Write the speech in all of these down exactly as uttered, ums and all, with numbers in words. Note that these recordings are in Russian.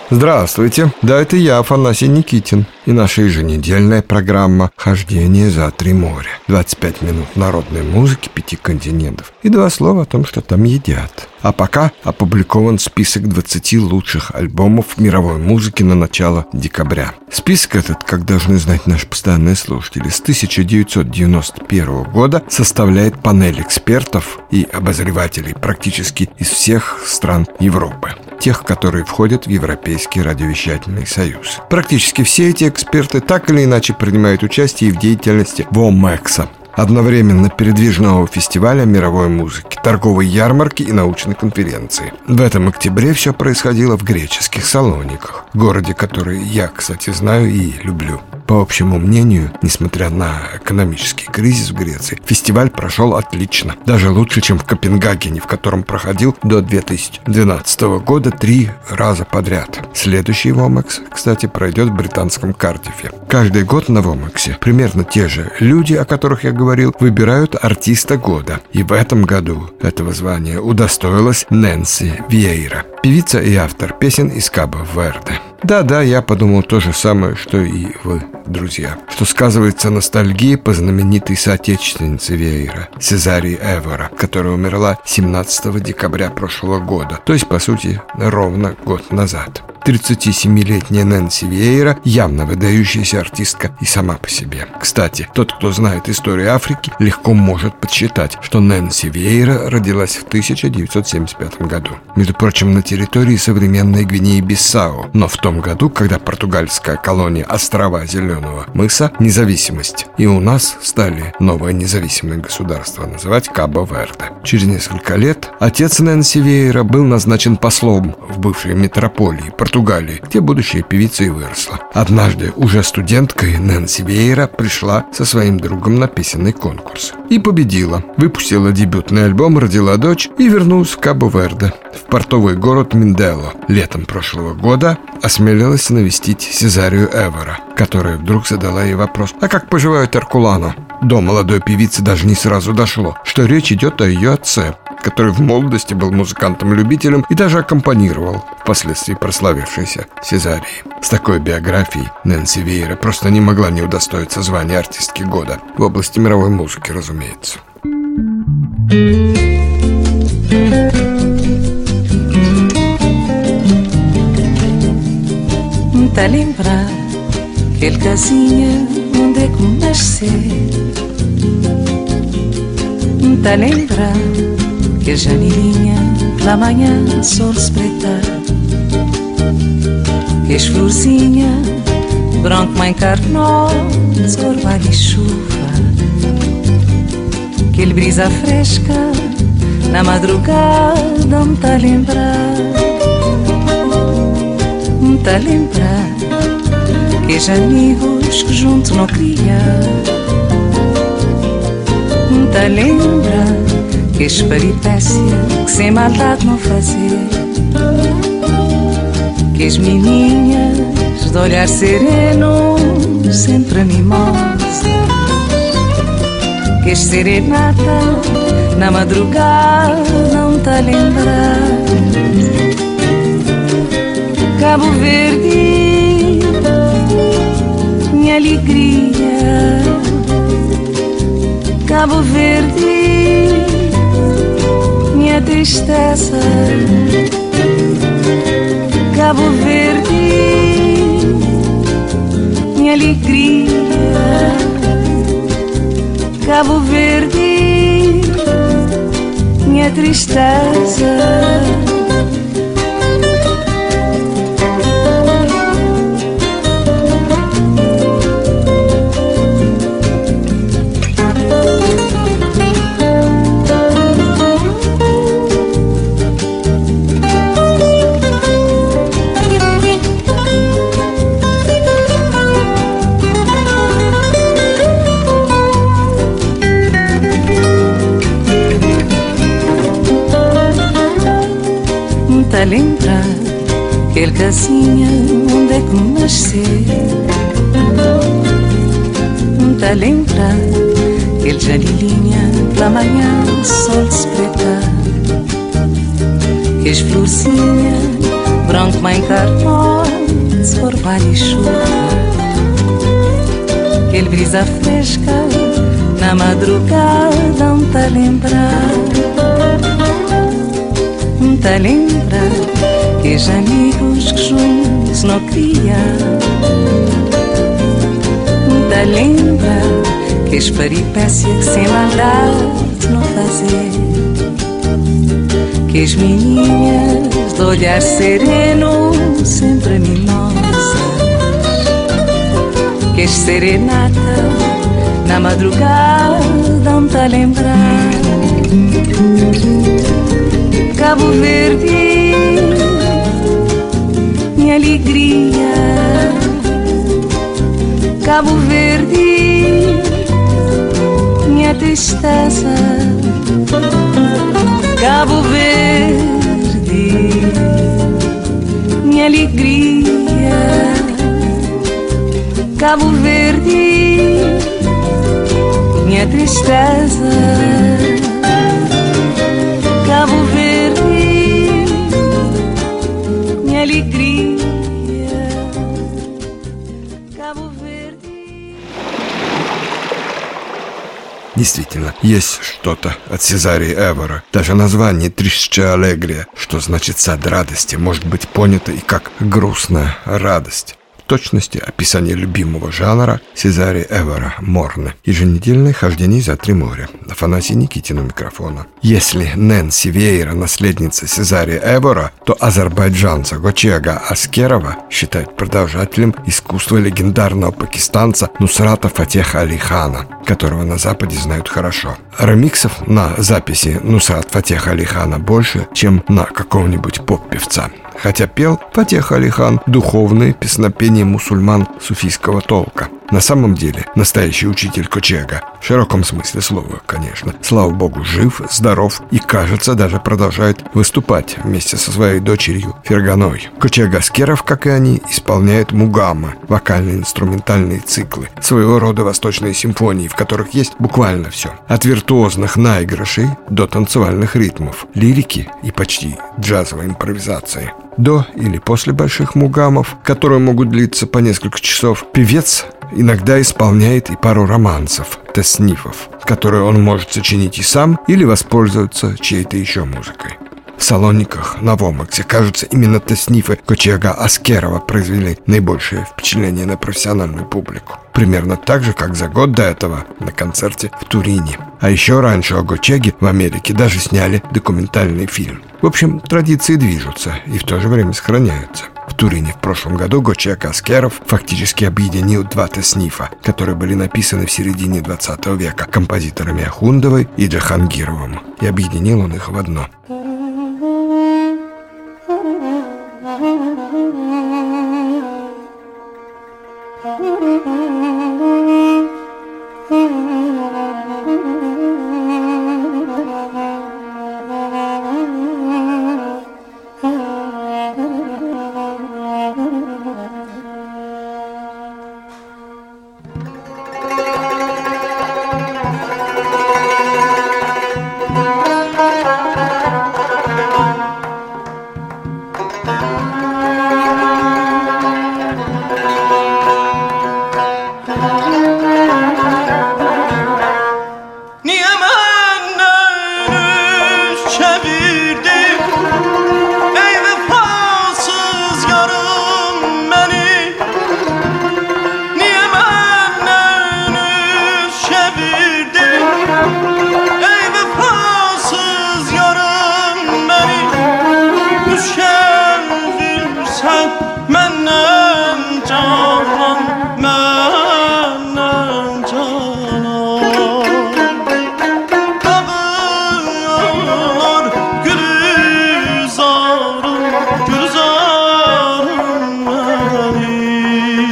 Здравствуйте, да, это я, Афанасий Никитин, и наша еженедельная программа «Хождение за три моря». двадцать пять минут народной музыки пяти континентов и два слова о том, что там едят. А пока опубликован список двадцати лучших альбомов мировой музыки на начало декабря. Список этот, как должны знать наши постоянные слушатели, с тысяча девятьсот девяносто первого года составляет панель экспертов и обозревателей практически из всех стран Европы, тех, которые входят в Европейский радиовещательный союз. Практически все эти эксперты так или иначе принимают участие в деятельности ВОМЭКСа, одновременно передвижного фестиваля мировой музыки, торговой ярмарки и научной конференции. В этом октябре все происходило в греческих Салониках, городе, который я, кстати, знаю и люблю. По общему мнению, несмотря на экономический кризис в Греции, фестиваль прошел отлично, даже лучше, чем в Копенгагене, в котором проходил до две тысячи двенадцатого года три раза подряд. Следующий ВОМЭКС, кстати, пройдет в британском Кардифе. Каждый год на ВОМЭКСе примерно те же люди, о которых я говорил, выбирают артиста года. И в этом году этого звания удостоилась Нэнси Виейра, певица и автор песен из Кабо-Верде. Да-да, я подумал то же самое, что и вы, друзья, что сказывается ностальгия по знаменитой соотечественнице Виейра, Сезарии Эвора, которая умерла семнадцатого декабря прошлого года, то есть, по сути, ровно год назад. тридцатисемилетняя Нэнси Виейра явно выдающаяся артистка и сама по себе. Кстати, тот, кто знает историю Африки, легко может подсчитать, что Нэнси Виейра родилась в тысяча девятьсот семьдесят пятом году. Между прочим, на территории современной Гвинеи-Биссау, но в том году, когда португальская колония острова Зеленого мыса независимость, и у нас стали новое независимое государство называть Кабо-Верде. Через несколько лет отец Нэнси Виейра был назначен послом в бывшей метрополии Португалии, где будущая певица и выросла. Однажды, уже студенткой, Нэнси Виейра пришла со своим другом на песенный конкурс и победила. Выпустила дебютный альбом, родила дочь и вернулась в Кабо-Верде, в портовый город Миндело. Летом прошлого года осмелилась навестить Сезарию Эвора, которая вдруг задала ей вопрос: «А как поживает Эркулано?» До молодой певицы даже не сразу дошло, что речь идет о ее отце, который в молодости был музыкантом-любителем и даже аккомпанировал впоследствии прославившейся Сезарии. С такой биографией Нэнси Виейра просто не могла не удостоиться звания артистки года в области мировой музыки, разумеется. Tá lembrar aquele casinha onde é que nascer? Tá lembrar que janelinha pela manhã sol espreitar, que as florzinha branco mãe carnol escorvalho e chuva, aquele brisa fresca na madrugada me tá lembrar, me tá lembrar que os amigos que junto não criar, me tá lembrar que as peripécias que sem maldade não fazer, que as menininhas de olhar sereno sempre mimosas, que as serenatas na madrugada não tá a lembrar. Cabo Verde, minha alegria, Cabo Verde, minha tristeza, Cabo Verde, minha alegria, Cabo Verde, minha tristeza. Tá lembrar aquele casinha onde é que nascer? Tá lembrar aquele janelinha pela manhã sol espreitar, que as florzinhas branco m'encarnot, orvalho e chuva. Aquele brisa fresca na madrugada me tá lembrar, me tá lembrar que os amigos que juntos não criam, me tá lembrar que as peripécias sem maldade não fazer, que as meninas de olhar sereno sempre mimosas, que as serenatas na madrugada me tá lembrar. Cabo Verde, minha alegria. Cabo Verde, minha tristeza. Cabo Verde, minha alegria. Cabo Verde, minha tristeza. Cabo Verde, minha alegria. Cabo Verde. Действительно, есть что-то от Сезари Эвора. Даже название «Трисче Алегрия», что значит «сад радости», может быть понято и как «грустная радость». В точности описание любимого жанра Сезари Эвора «Морне». Еженедельное хождение за три моря. Афанасий Никитин у микрофона. Если Нэнси Вейра наследница Сезари Эвора, то азербайджанца Гочега Аскерова считают продолжателем искусства легендарного пакистанца Нусрата Фатеха Али Хана, которого на Западе знают хорошо. Ремиксов на записи Нусрат Фатеха Али Хана больше, чем на какого-нибудь поп-певца. Хотя пел Фатех Али Хан духовные песнопения мусульман суфийского толка. На самом деле, настоящий учитель Кочега, в широком смысле слова, конечно, слава богу, жив, здоров и, кажется, даже продолжает выступать вместе со своей дочерью Ферганой. Кочега Аскеров, как и они, исполняет мугаммы, вокально-инструментальные циклы, своего рода восточные симфонии, в которых есть буквально все. От виртуозных наигрышей до танцевальных ритмов, лирики и почти джазовой импровизации. До или после больших мугаммов, которые могут длиться по несколько часов, певец иногда исполняет и пару романсов, теснифов, которые он может сочинить и сам или воспользоваться чьей-то еще музыкой. В Салониках, на Вомаксе, кажется, именно теснифы Кочега Аскерова произвели наибольшее впечатление на профессиональную публику. Примерно так же, как за год до этого на концерте в Турине. А еще раньше о Гочеге в Америке даже сняли документальный фильм. В общем, традиции движутся и в то же время сохраняются. В Турине в прошлом году Гочег Аскеров фактически объединил два теснифа, которые были написаны в середине двадцатого века композиторами Ахундовой и Джахангировым. И объединил он их в одно.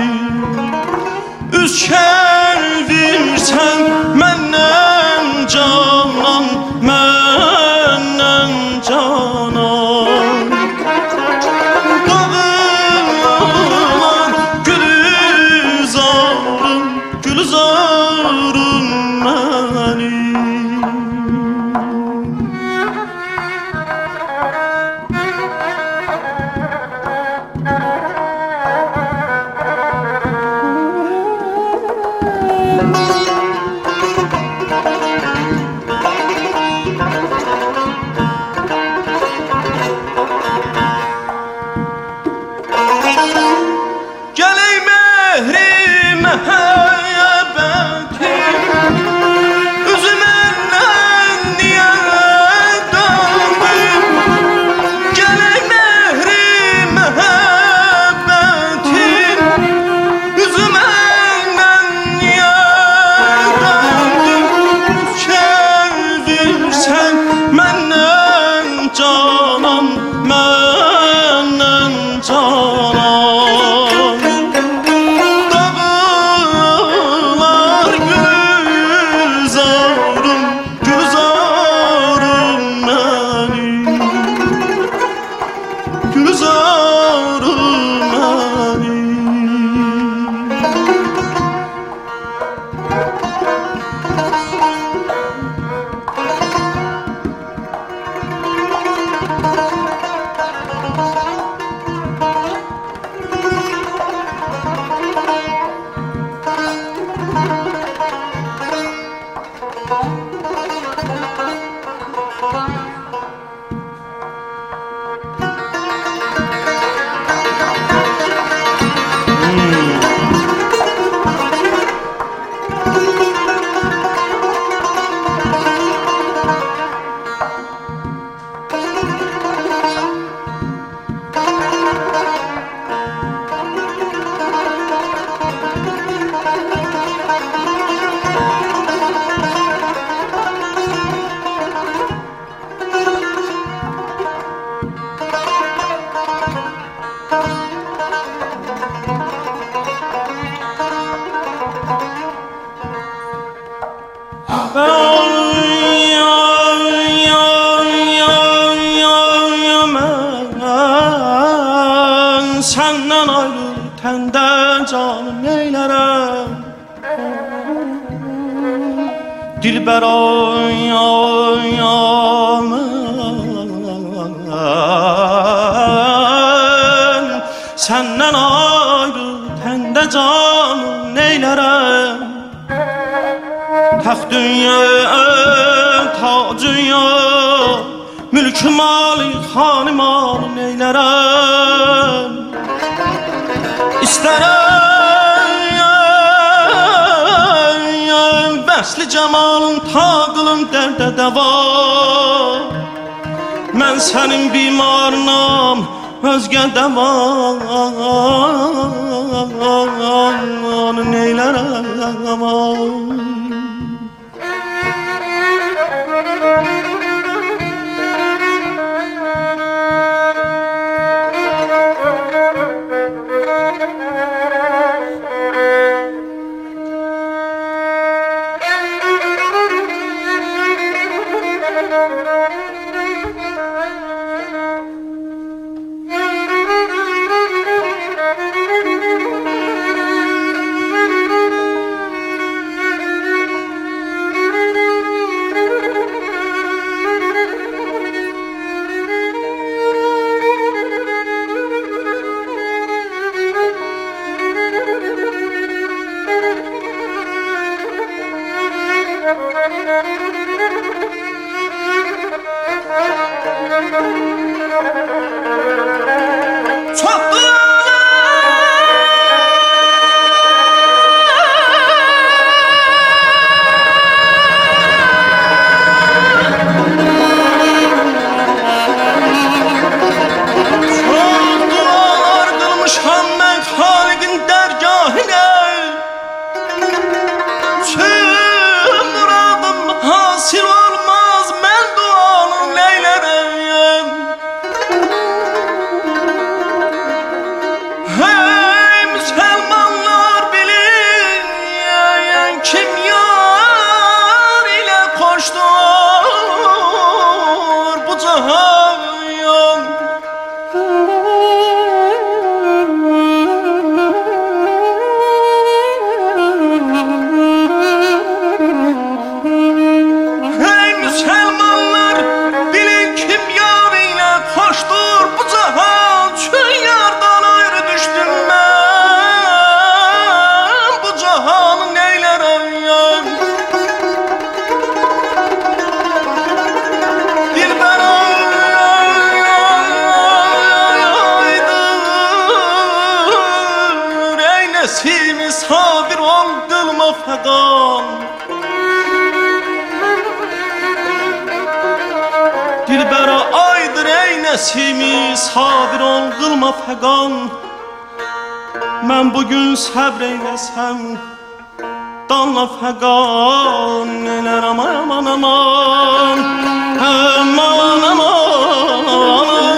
Üç kər versən məndən can Senden ayrı tenden canım neylerem Dilber ay ay ay Senden ayrı tenden canım neylerem Taxt dünya ta dünya Mülk mali xani malı neylerem İstərəm Bəsli cəmalın taqılın dərdə dəva Mən sənin bimarınam özgə dəva Neylərəm sabir ol kılma fegan Dilbera aydır ey nesimi sabir ol kılma fegan Ben bugün sabr eyləsəm Danla fegan Neler aman aman aman Aman aman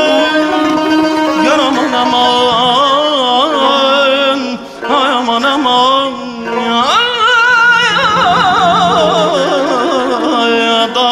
Yar aman aman Aman aman ya da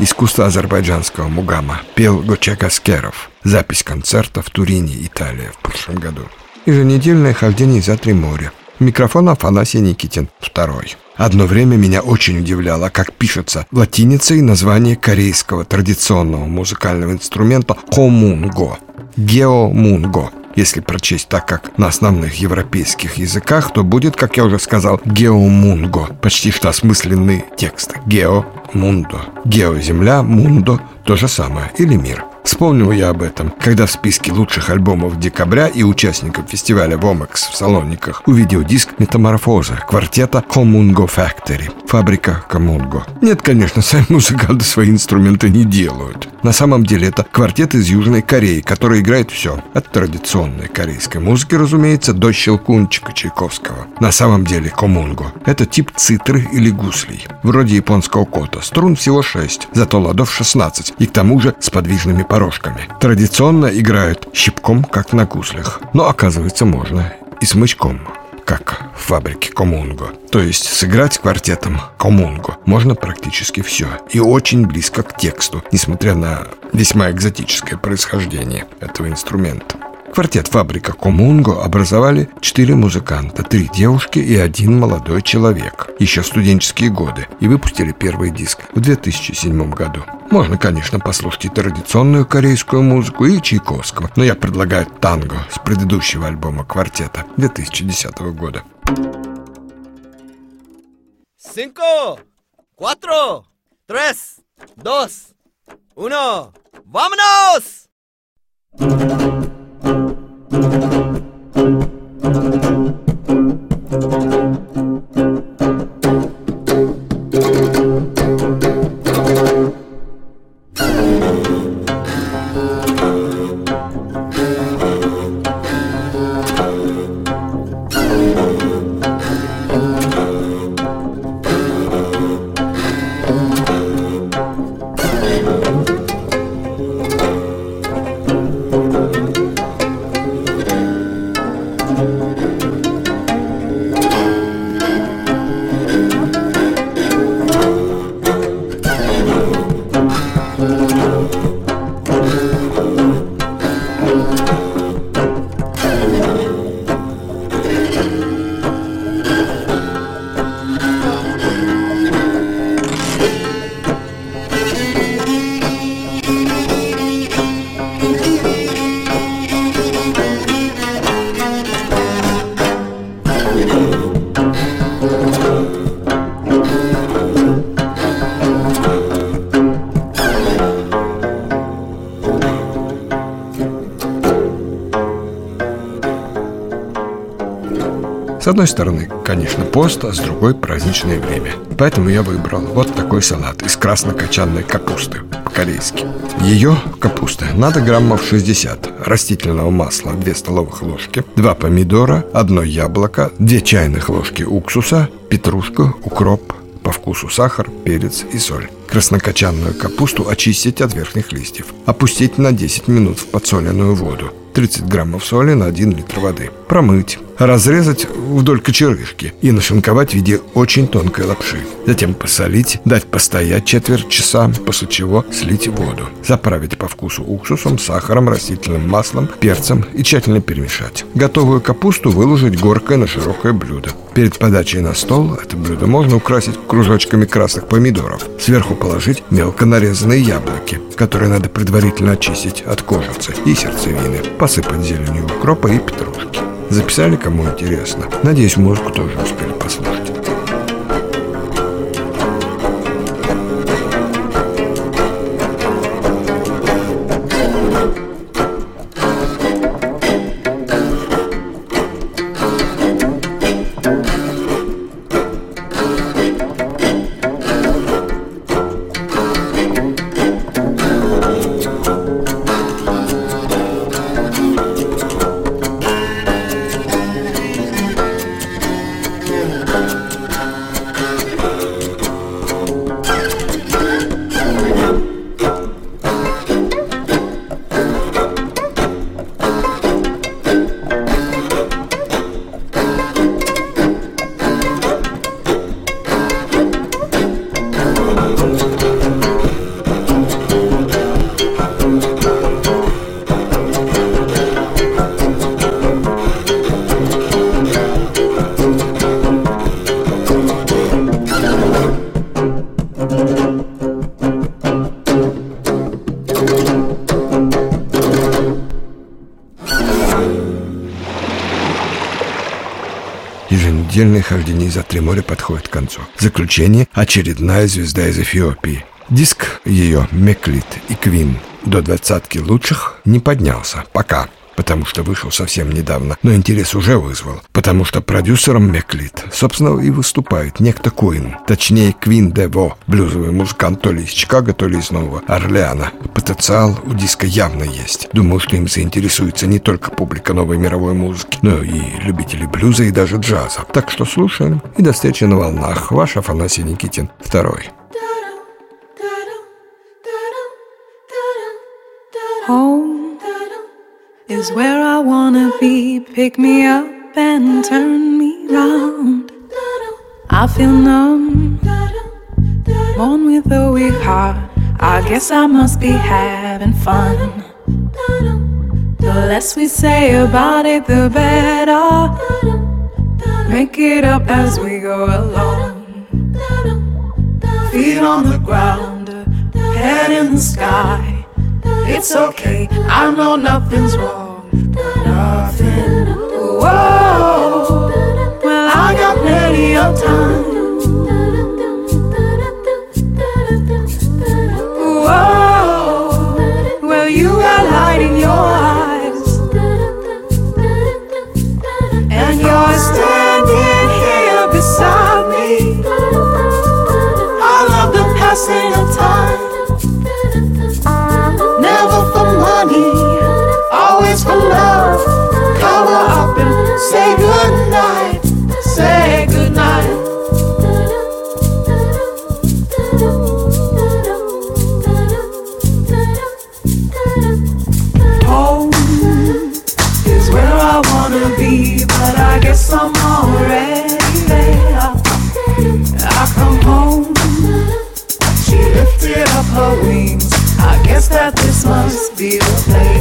искусство азербайджанского мугама, пел Гочек Аскеров. Запись концерта в Турине, Италия, в прошлом году. Еженедельное хождение за три моря. Микрофон Афанасий Никитин, второй. Одно время меня очень удивляло, как пишется латиницей название корейского традиционного музыкального инструмента комунго. Геомунго. Если прочесть так, как на основных европейских языках, то будет, как я уже сказал, геомунго. Почти что осмысленный текст. Гео-мундо. Гео-земля, мундо – то же самое. Или мир. Вспомнил я об этом, когда в списке лучших альбомов декабря и участников фестиваля Вомекс в Салониках увидел диск «Метаморфоза» квартета Комунго Factory. Фабрика Комунго. Нет, конечно, сами музыканты свои инструменты не делают. На самом деле это квартет из Южной Кореи, который играет все. От традиционной корейской музыки, разумеется, до щелкунчика Чайковского. На самом деле комунго – это тип цитры или гуслей. Вроде японского кота. Струн всего шесть, зато ладов шестнадцать. И к тому же с подвижными порожками. Традиционно играют щипком, как на гуслях. Но, оказывается, можно и смычком, как в фабрике Комунго. То есть сыграть квартетом Комунго можно практически все. И очень близко к тексту, несмотря на весьма экзотическое происхождение этого инструмента. Квартет «Фабрика Комунго» образовали четыре музыканта, три девушки и один молодой человек, еще в студенческие годы, и выпустили первый диск в две тысячи седьмом году. Можно, конечно, послушать и традиционную корейскую музыку, и Чайковского, но я предлагаю танго с предыдущего альбома квартета две тысячи десятого года. Cinco, cuatro, tres, dos, uno, vámonos! С одной стороны, конечно, пост, а с другой праздничное время. Поэтому я выбрал вот такой салат из краснокочанной капусты, по-корейски. Ее, капусты, надо граммов шестьдесят, растительного масла две столовых ложки, два помидора, одно яблоко, две чайных ложки уксуса, петрушку, укроп, по вкусу сахар, перец и соль. Краснокочанную капусту очистить от верхних листьев. Опустить на десять минут в подсоленную воду. тридцать граммов соли на один литр воды. Промыть. Разрезать вдоль кочерышки и нашинковать в виде очень тонкой лапши. Затем посолить, дать постоять четверть часа, после чего слить воду. Заправить по вкусу уксусом, сахаром, растительным маслом, перцем и тщательно перемешать. Готовую капусту выложить горкой на широкое блюдо. Перед подачей на стол это блюдо можно украсить кружочками красных помидоров. Сверху положить мелко нарезанные яблоки, которые надо предварительно очистить от кожицы и сердцевины. Посыпать зеленью укропа и петрушки. Записали, кому интересно? Надеюсь, музыку тоже успели послушать. еженедельное хождение за три моря подходит к концу. Заключение — очередная звезда из Эфиопии. Диск ее «Меклит» и «Квин» до двадцатки лучших не поднялся пока, потому что вышел совсем недавно, но интерес уже вызвал, потому что продюсером «Меклит», собственно, и выступает некто Куин, точнее Квин Дево, блюзовый музыкант то ли из Чикаго, то ли из Нового Орлеана. Потенциал у диска явно есть. Думаю, что им заинтересуется не только публика новой мировой музыки, но и любители блюза и даже джаза. Так что слушаем, и до встречи на волнах. Ваш Афанасий Никитин, второй. Home is where I wanna be. Pick me up and turn me round. I feel numb, born with a weak heart. I guess I must be having fun. The less we say about it, the better. Make it up as we go along. Feet on the ground, head in the sky. It's okay, I know nothing's wrong. Nothing. Whoa, well, I got plenty of time. Whoa, well, you got light in your eyes. And you're standing here beside me. I love the passing of time. Never for money, always for love. Cover up and say goodnight, say goodnight. Home is where I wanna be, but I guess I'm already there. I come home, she lifted up her wings. I guess that this must be the place.